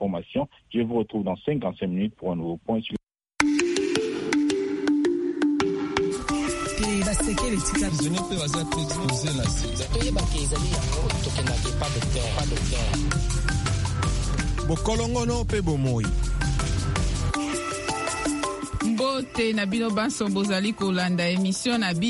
d'information. Je vous retrouve dans 55 minutes pour un nouveau point sur bokolongono pe bomoi. Mbote na bino banso bozali kolanda émission na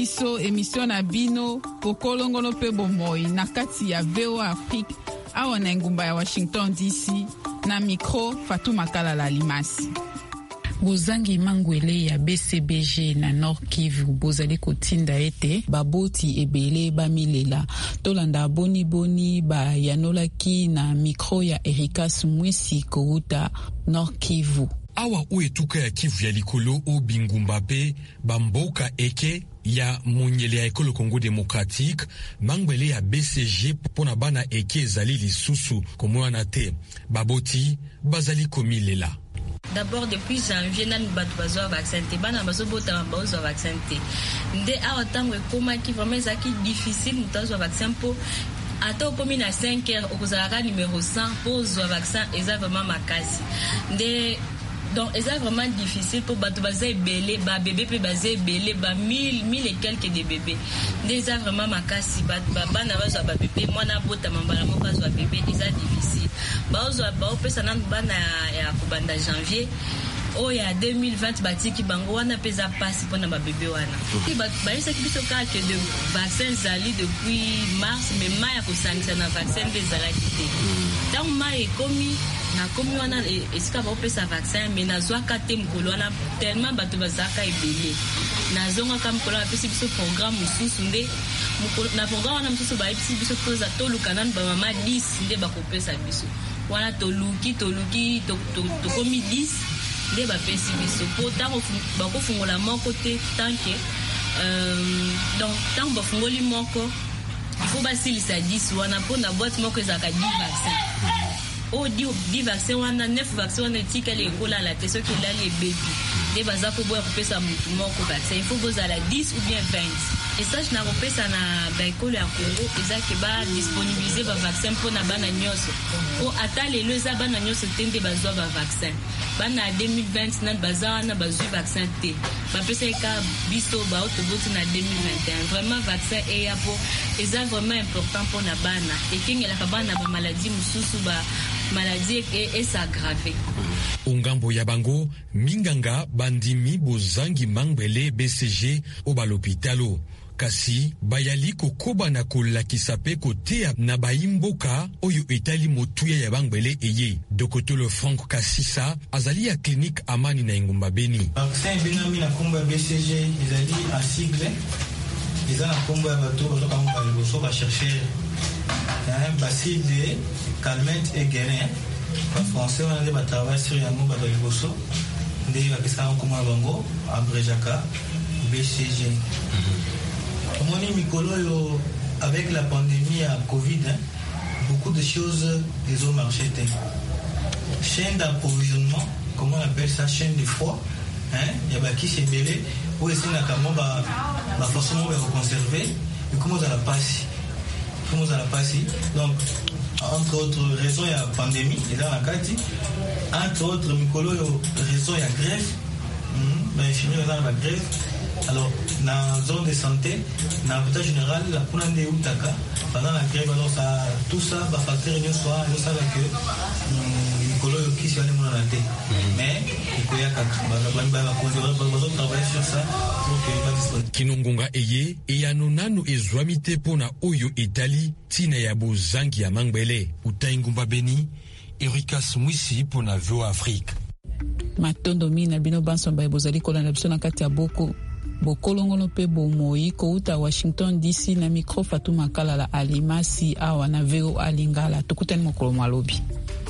bino bokolongono pe bomoi na kati ya VOA Afrique awa na ngumba ya Washington DC na micro Fatou Makalala Limasi. Bozangi mangwele ya BCBG na Nord Kivu bozali kotinda ete baboti ebele bamilela tolanda boni ba yanolaki na micro ya Erika Sumwisi kouta Nord Kivu. Awa uetuka ya Kivu ya likolo o bingumba pe bamboka eke ya monyele ya ekolo Congo démocratique mangwele ya BCG pona bana eke ezali lisusu komwana te baboti bazali komilela. D'abord depuis janvier nanu batu bazwa vaccin te bana bazobota bazwa vaccin te nde awa tango ekoma ki vraiment ezaki difficile mutazwa vaccin po ata okomi na 5 heures okozalaka numéro 100 po ozwa vaccin eza vraiment makasi nde donc eza vraiment difficile pour batu baza ebele ba bébé pe baza ebele ba 1000 et quelques de bébés nde eza vraiment makasi bana bazwa ba bébé mwana bota mambala moko azwa bébé eza difficile bazwa baopesa nanu bana ya kobanda janvier oya 2020 batiki bango wana pesa pasi pona ba bébé wana bayesaki biso kaka de vaccin zali depuis mars mais maya kosangisa na vaccin de zalaki te donc maya ekomi na komi wana esika baopesa vaccin mais nazwaka te mokolo wana tellement bato bazalaka ebele nazongaka mokolo bapesi biso programme mosusu nde na programme wana mosusu bayebisi biso toza toluka nanu bamama 10 nde bakopesa biso wana toluki tokomi 10 nde bapesi biso po ntango bakofungola moko te tanke donc ntango bafungoli moko ifo basilisa 10 wana mpo na boîte moko ezalaka 10 vaccin o 10 vaccin wana 9 vaccin wana etikali ekolala te soki elali ebebi nde baza po boya kopesa mutu moko vaccin ifo bozala 10 ou bien 20 esage na kopesa na baekolo ya Congo ezaki badisponibilize bavaccin mpo na bana nyonso po ata lelo eza bana nyonso te nde bazwa bavaccin bana 2020 na baza wana bazwi vaccin te bapesaka biso baotoboti na 2021 vraiment vaccin eya po eza vraiment important mpo na bana ekengelaka bana bamaladi mosusu maladie esaggrave. Ungambo ya bango minganga bandimi bozangi mangwele BCG oba l'hôpitalo kasi bayali kokoba na kolakisa pe kotea na baimboka oyo etali motuya ya bangwele eye dokotolo Frank Kasisa azali ya clinique Amani na Ingumba Beni. Vaccin binami na kombo ya BCG ezali a sigle eza na kombo ya bato bazoka mba liboso ba chercher Bacille de Calmette et Guérin. En français, on a des batailles sur les mots de Liboso. Des vaccins comme Abango, Abrejaka, BCG. Moni Mikolo, avec la pandémie à Covid, beaucoup de choses ils ont marché. Chaîne d'approvisionnement, comment on appelle ça, chaîne de froid. Il y a qui s'est mêlé, où est-ce qu'on a forcément conserver, et comment on a la passe. Donc, entre autres raisons, il y a la pandémie, et dans la carte, entre autres, raisons, il y a grève, l'infirmier est dans la grève. Alors, dans la zone de santé, dans l'hôpital général, la Poulande de Outaka, pendant la grève, alors ça, tout ça, va facteur une soir, nous savons que Mikolo qui s'est allé dans la tête. Mais, il y a travailler sur ça pour qu'il n'y ait pas disponible. Kinongonga eye, eyanonano ezwamite pona oyo etali, tina ya bozangi ya mangbele, Utaingumba Beni, Erika Sumwisi pona VOA Afrique. Matondo mina bino banso mbaye bozali kolanda biso na kati ya bokolongono pe bomoi kouta Washington DC na micro Fatou Makalala Alimasi awa na VOA Lingala tukutani mokolo malobi.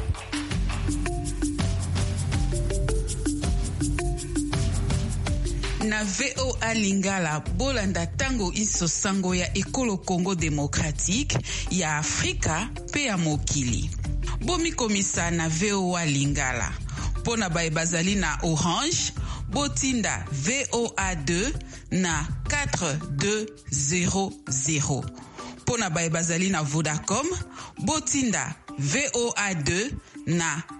Na VOA Lingala bolanda tango iso sango ya ekolo Congo démocratique ya Afrika pe ya mokili. Bomi komisa na VOA Lingala. Pona bae bazali na Orange, botinda VOA2 na 4200. Pona bae bazali na Vodacom, botinda VOA2 na